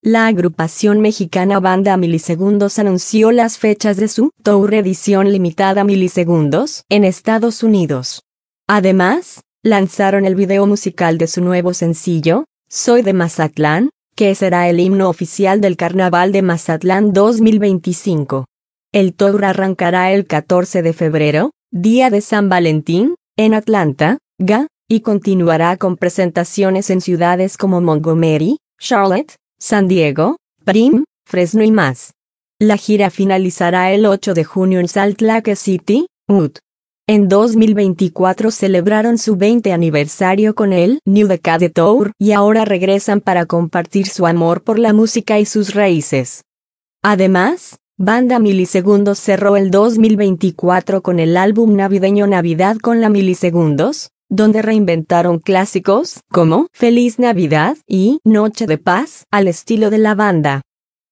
La agrupación mexicana Banda Milisegundos anunció las fechas de su Tour edición limitada Milisegundos en Estados Unidos. Además, lanzaron el video musical de su nuevo sencillo, Soy de Mazatlán, que será el himno oficial del Carnaval de Mazatlán 2025. El tour arrancará el 14 de febrero, día de San Valentín, en Atlanta, GA, y continuará con presentaciones en ciudades como Montgomery, Charlotte, San Diego, Prim, Fresno y más. La gira finalizará el 8 de junio en Salt Lake City, Utah. En 2024 celebraron su 20 aniversario con el New Decade Tour y ahora regresan para compartir su amor por la música y sus raíces. Además, Banda Milisegundos cerró el 2024 con el álbum navideño Navidad con la Milisegundos, donde reinventaron clásicos como Feliz Navidad y Noche de Paz al estilo de la banda.